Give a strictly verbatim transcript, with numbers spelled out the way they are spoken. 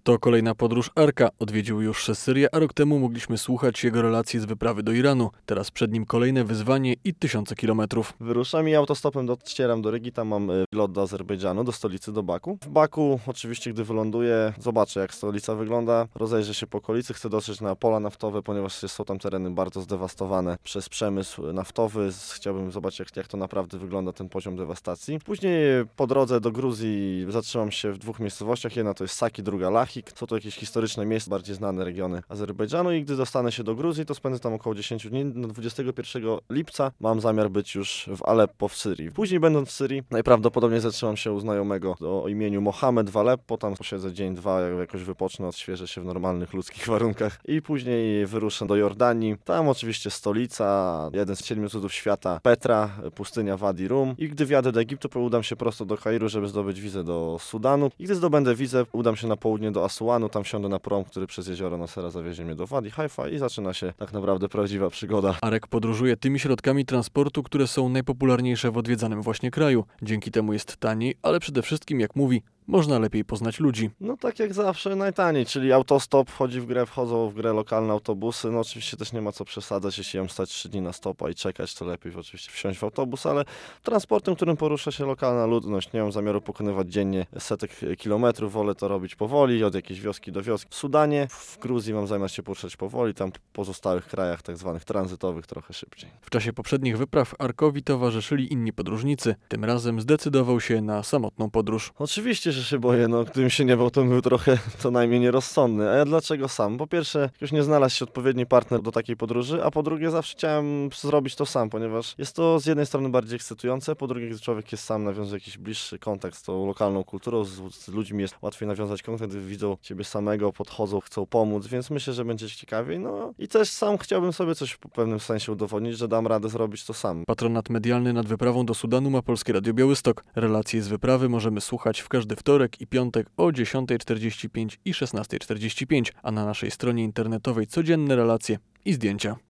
To kolejna podróż Arka. Odwiedził już Syrię, a rok temu mogliśmy słuchać jego relacji z wyprawy do Iranu. Teraz przed nim kolejne wyzwanie i tysiące kilometrów. Wyruszam i autostopem docieram do Rygi, tam mam lot do Azerbejdżanu, do stolicy, do Baku. W Baku oczywiście, gdy wyląduję, zobaczę jak stolica wygląda, rozejrzę się po okolicy, chcę dotrzeć na pola naftowe, ponieważ są tam tereny bardzo zdewastowane przez przemysł naftowy. Chciałbym zobaczyć jak, jak to naprawdę wygląda, ten poziom dewastacji. Później po drodze do Gruzji zatrzymam się w dwóch miejscowościach, jedna to jest Saki, druga Lachik. Są to jakieś historyczne miejsca, bardziej znane regiony Azerbejdżanu i gdy dostanę się do Gruzji, to spędzę tam około dziesięć dni. No dwudziestego pierwszego lipca mam zamiar być już w Aleppo w Syrii. Później będąc w Syrii, najprawdopodobniej zatrzymam się u znajomego o imieniu Mohamed w Aleppo, tam posiedzę dzień, dwa, jakoś wypocznę, odświeżę się w normalnych ludzkich warunkach i później wyruszę do Jordanii. Tam oczywiście stolica, jeden z siedmiu cudów świata, Petra, pustynia Wadi Rum i gdy wjadę do Egiptu, to udam się prosto do Kairu, żeby zdobyć wizę do Sudanu i gdy zdobędę wizę, udam się na południe do Asuanu, tam wsiądę na prom, który przez jezioro Nasera zawiezie mnie do Wadi Haifa i zaczyna się tak naprawdę prawdziwa przygoda. Arek podróżuje tymi środkami transportu, które są najpopularniejsze w odwiedzanym właśnie kraju. Dzięki temu jest taniej, ale przede wszystkim, jak mówi, można lepiej poznać ludzi. No tak jak zawsze najtaniej, czyli autostop wchodzi w grę, wchodzą w grę lokalne autobusy. No oczywiście też nie ma co przesadzać, jeśli mam stać trzy dni na stopa i czekać, to lepiej oczywiście wsiąść w autobus, ale transportem, którym porusza się lokalna ludność, nie mam zamiaru pokonywać dziennie setek kilometrów, wolę to robić powoli, od jakiejś wioski do wioski. W Sudanie, w Gruzji mam zamiar się poruszać powoli, tam w pozostałych krajach tak zwanych tranzytowych trochę szybciej. W czasie poprzednich wypraw Arkowi towarzyszyli inni podróżnicy. Tym razem zdecydował się na samotną podróż. Oczywiście, że się boję, no gdybym się nie bał, to był trochę co najmniej nierozsądny. A ja dlaczego sam? Po pierwsze, już nie znalazł się odpowiedni partner do takiej podróży, a po drugie zawsze chciałem zrobić to sam, ponieważ jest to z jednej strony bardziej ekscytujące, po drugie, gdy człowiek jest sam, nawiązuje jakiś bliższy kontakt z tą lokalną kulturą, z, z ludźmi jest łatwiej nawiązać kontakt, gdy widzą ciebie samego, podchodzą, chcą pomóc, więc myślę, że będzie ciekawiej. No i też sam chciałbym sobie coś w pewnym sensie udowodnić, że dam radę zrobić to sam. Patronat medialny nad wyprawą do Sudanu ma Polskie Radio Białystok. Relacje z wyprawy możemy słuchać w każdy wtorek i piątek o dziesiątej czterdzieści pięć i szesnastej czterdzieści pięć, a na naszej stronie internetowej codzienne relacje i zdjęcia.